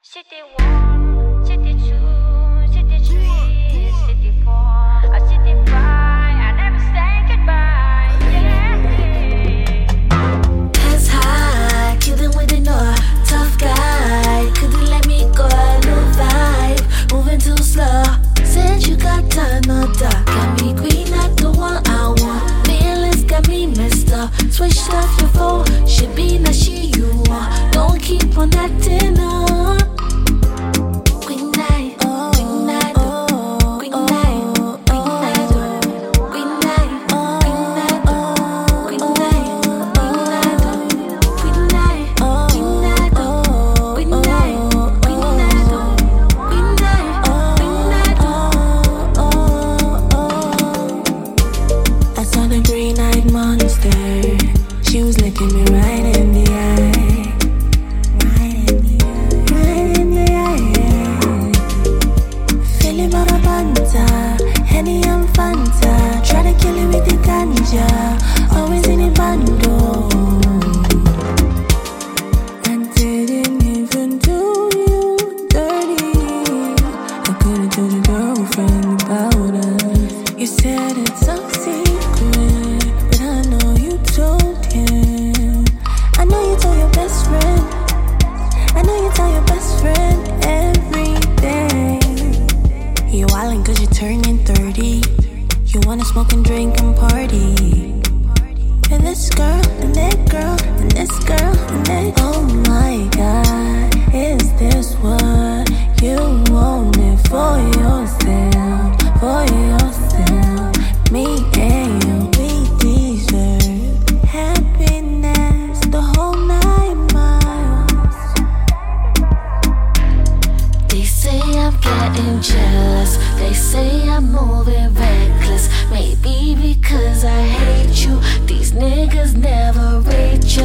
City 1, City 2, City 3, City 4, or City 5, I never say goodbye, yeah. Hands high, killing with the north, tough guy. Couldn't let me go, new vibe, moving too slow. Said you got time, no doubt. Got me green, not the one I want. Feelings got me messed up. Switched off your phone, should be not she you want. Don't keep on acting up. She was looking me right in the eye, right in the eye. Feeling about a banta, Henny and Fanta. Try to kill it with the ganja, always in a bando. I didn't even do you dirty. I could've told your girlfriend about us. You said it's so secret, but I know you told him. I know you told your best friend. I know you tell your best friend everything. You wildin' cause you're turning 30. You wanna smoke and drink and party. And this girl, and that girl, and this girl, and that. Oh my God, is this what you wanted for yourself? For yourself, me and you, we deserve happiness, the whole 9 miles. They say I'm getting jealous. They say I'm moving reckless. Maybe because I hate you. These niggas never rate you.